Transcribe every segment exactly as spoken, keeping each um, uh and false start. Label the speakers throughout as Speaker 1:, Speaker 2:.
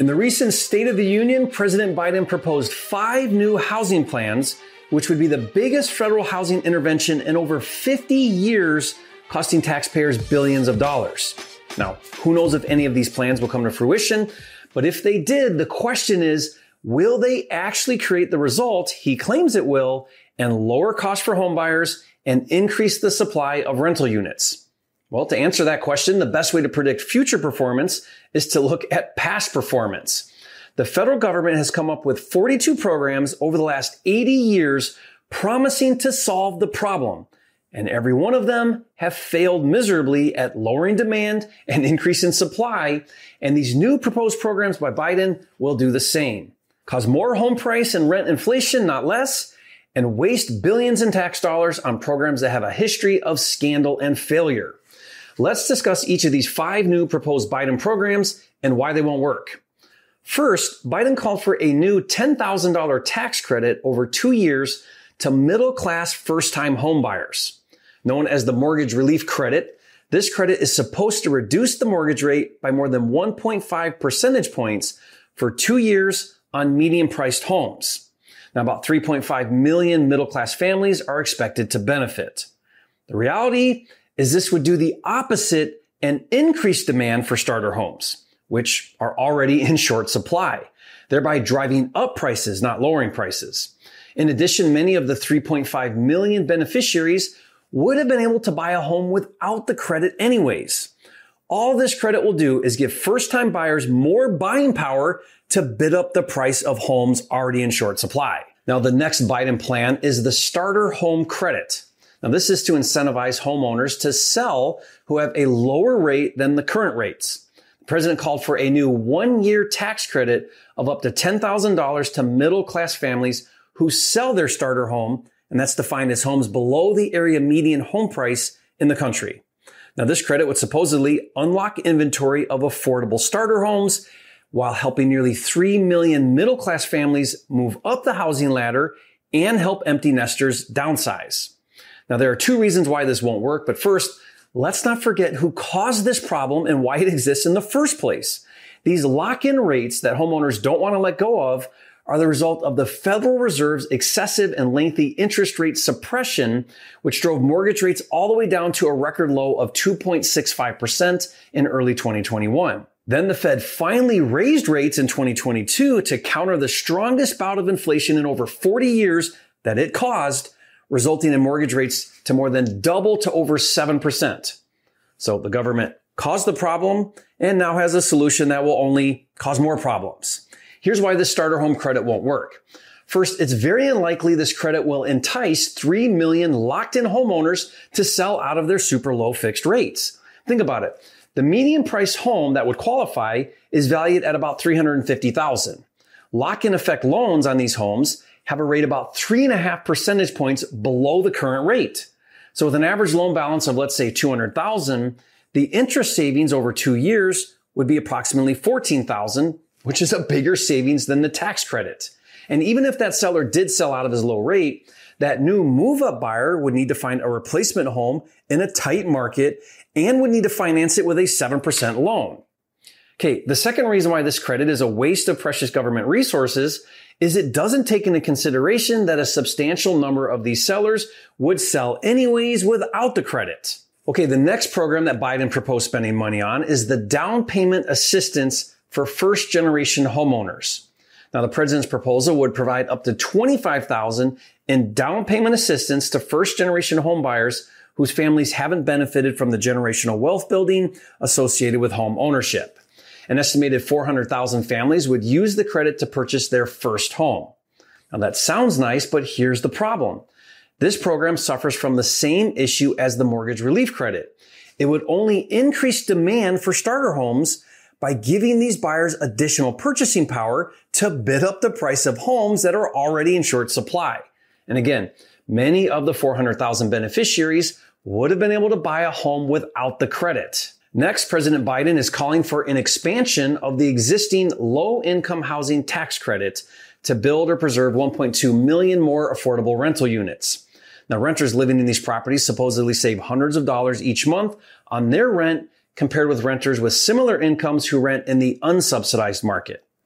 Speaker 1: In the recent State of the Union, President Biden proposed five new housing plans, which would be the biggest federal housing intervention in over fifty years, costing taxpayers billions of dollars. Now, who knows if any of these plans will come to fruition, but if they did, the question is, will they actually create the result he claims it will and lower costs for homebuyers and increase the supply of rental units? Well, to answer that question, the best way to predict future performance is to look at past performance. The federal government has come up with forty-two programs over the last eighty years promising to solve the problem, and every one of them have failed miserably at lowering demand and increasing supply, and these new proposed programs by Biden will do the same. Cause more home price and rent inflation, not less, and waste billions in tax dollars on programs that have a history of scandal and failure. Let's discuss each of these five new proposed Biden programs and why they won't work. First, Biden called for a new ten thousand dollars tax credit over two years to middle-class first-time homebuyers. Known as the Mortgage Relief Credit, this credit is supposed to reduce the mortgage rate by more than one point five percentage points for two years on medium-priced homes. Now, about three point five million middle-class families are expected to benefit. The reality is this would do the opposite and increase demand for starter homes, which are already in short supply, thereby driving up prices, not lowering prices. In addition, many of the three point five million beneficiaries would have been able to buy a home without the credit anyways. All this credit will do is give first-time buyers more buying power to bid up the price of homes already in short supply. Now, the next Biden plan is the Starter Home Credit. Now, this is to incentivize homeowners to sell who have a lower rate than the current rates. The president called for a new one-year tax credit of up to ten thousand dollars to middle-class families who sell their starter home, and that's defined as homes below the area median home price in the country. Now, this credit would supposedly unlock inventory of affordable starter homes while helping nearly three million middle-class families move up the housing ladder and help empty nesters downsize. Now, there are two reasons why this won't work, but first, let's not forget who caused this problem and why it exists in the first place. These lock-in rates that homeowners don't want to let go of are the result of the Federal Reserve's excessive and lengthy interest rate suppression, which drove mortgage rates all the way down to a record low of two point six five percent in early twenty twenty-one. Then the Fed finally raised rates in twenty twenty-two to counter the strongest bout of inflation in over forty years that it caused, resulting in mortgage rates to more than double to over seven percent. So the government caused the problem and now has a solution that will only cause more problems. Here's why this starter home credit won't work. First, it's very unlikely this credit will entice three million locked-in homeowners to sell out of their super low fixed rates. Think about it. The median price home that would qualify is valued at about three hundred fifty thousand dollars. Lock-in effect loans on these homes have a rate about three and a half percentage points below the current rate. So with an average loan balance of, let's say, two hundred thousand dollars, the interest savings over two years would be approximately fourteen thousand dollars, which is a bigger savings than the tax credit. And even if that seller did sell out of his low rate, that new move-up buyer would need to find a replacement home in a tight market and would need to finance it with a seven percent loan. Okay, the second reason why this credit is a waste of precious government resources is it doesn't take into consideration that a substantial number of these sellers would sell anyways without the credit. Okay, the next program that Biden proposed spending money on is the down payment assistance for first-generation homeowners. Now, the president's proposal would provide up to twenty-five thousand dollars in down payment assistance to first-generation homebuyers whose families haven't benefited from the generational wealth building associated with home ownership. An estimated four hundred thousand families would use the credit to purchase their first home. Now, that sounds nice, but here's the problem. This program suffers from the same issue as the Mortgage Relief Credit. It would only increase demand for starter homes by giving these buyers additional purchasing power to bid up the price of homes that are already in short supply. And again, many of the four hundred thousand beneficiaries would have been able to buy a home without the credit. Next, President Biden is calling for an expansion of the existing low-income housing tax credit to build or preserve one point two million more affordable rental units. Now, renters living in these properties supposedly save hundreds of dollars each month on their rent compared with renters with similar incomes who rent in the unsubsidized market.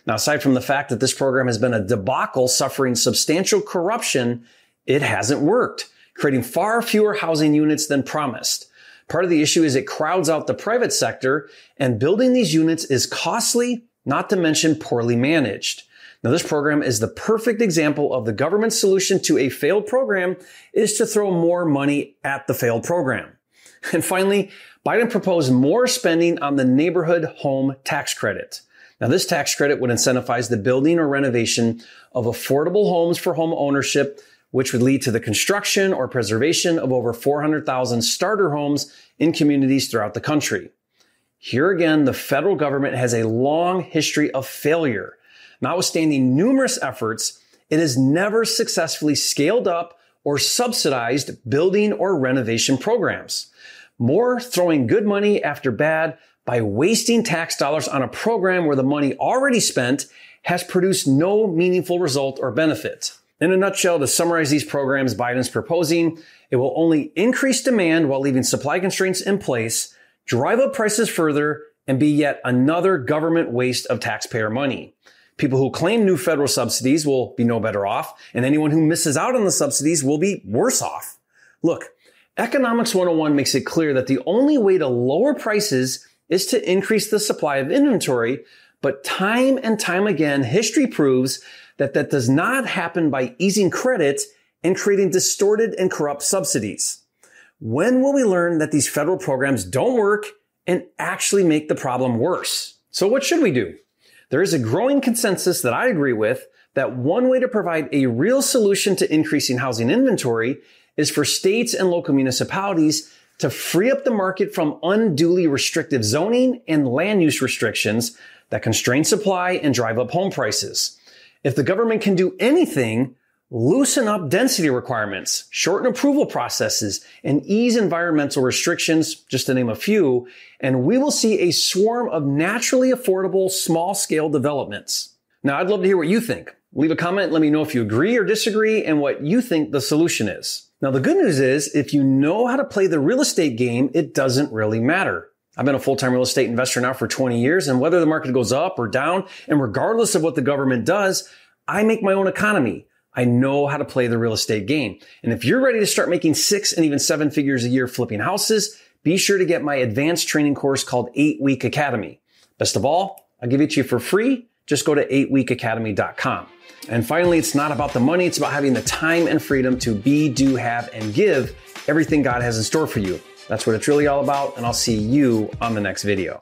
Speaker 1: Now, aside from the fact that this program has been a debacle suffering substantial corruption, it hasn't worked, creating far fewer housing units than promised. Part of the issue is it crowds out the private sector, and building these units is costly, not to mention poorly managed. Now, this program is the perfect example of the government's solution to a failed program is to throw more money at the failed program. And finally, Biden proposed more spending on the neighborhood home tax credit. Now, this tax credit would incentivize the building or renovation of affordable homes for home ownership, which would lead to the construction or preservation of over four hundred thousand starter homes in communities throughout the country. Here again, the federal government has a long history of failure. Notwithstanding numerous efforts, it has never successfully scaled up or subsidized building or renovation programs. More throwing good money after bad by wasting tax dollars on a program where the money already spent has produced no meaningful result or benefit. In a nutshell, to summarize these programs Biden's proposing, it will only increase demand while leaving supply constraints in place, drive up prices further, and be yet another government waste of taxpayer money. People who claim new federal subsidies will be no better off, and anyone who misses out on the subsidies will be worse off. Look, Economics one oh one makes it clear that the only way to lower prices is to increase the supply of inventory, but time and time again, history proves that that does not happen by easing credit and creating distorted and corrupt subsidies. When will we learn that these federal programs don't work and actually make the problem worse? So what should we do? There is a growing consensus that I agree with that one way to provide a real solution to increasing housing inventory is for states and local municipalities to free up the market from unduly restrictive zoning and land use restrictions that constrain supply and drive up home prices. If the government can do anything, loosen up density requirements, shorten approval processes, and ease environmental restrictions, just to name a few, and we will see a swarm of naturally affordable small-scale developments. Now, I'd love to hear what you think. Leave a comment, let me know if you agree or disagree and what you think the solution is. Now, the good news is, if you know how to play the real estate game, it doesn't really matter. I've been a full-time real estate investor now for twenty years, and whether the market goes up or down, and regardless of what the government does, I make my own economy. I know how to play the real estate game. And if you're ready to start making six and even seven figures a year flipping houses, be sure to get my advanced training course called eight week Academy. Best of all, I'll give it to you for free. Just go to eight week academy dot com. And finally, it's not about the money. It's about having the time and freedom to be, do, have, and give everything God has in store for you. That's what it's really all about. And I'll see you on the next video.